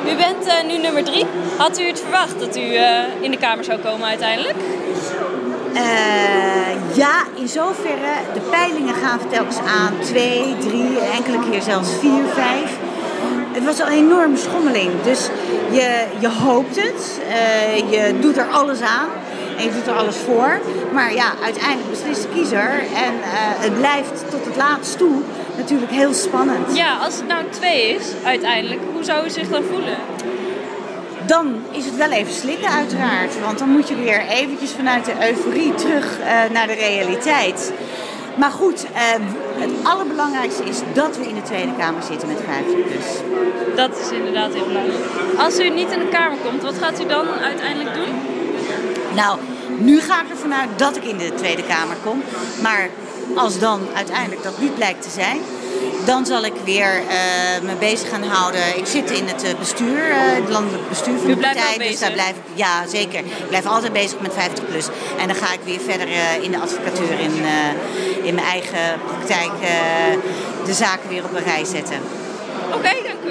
U bent nu nummer 3. Had u het verwacht dat u in de Kamer zou komen uiteindelijk? Ja, in zoverre. De peilingen gaven telkens aan 2, 3, enkele keer zelfs 4, 5. Het was al een enorme schommeling. Dus je hoopt het. Je doet er alles aan. En je doet er alles voor. Maar ja, uiteindelijk beslist de kiezer. En het blijft tot het laatst toe natuurlijk heel spannend. Ja, als het nou 2 is uiteindelijk, hoe zou u zich dan voelen? Dan is het wel even slikken uiteraard. Want dan moet je weer eventjes vanuit de euforie terug naar de realiteit. Maar goed, het allerbelangrijkste is dat we in de Tweede Kamer zitten met 50+. Dat is inderdaad heel belangrijk. Als u niet in de Kamer komt, wat gaat u dan uiteindelijk doen? Nou, nu ga ik ervan uit dat ik in de Tweede Kamer kom. Maar als dan uiteindelijk dat niet blijkt te zijn, dan zal ik weer me bezig gaan houden. Ik zit in het bestuur, het landelijk bestuur van de partij. Dus daar blijf ik, ja zeker. Ik blijf altijd bezig met 50+. En dan ga ik weer verder in de advocatuur, in mijn eigen praktijk, de zaken weer op een rij zetten. Oké,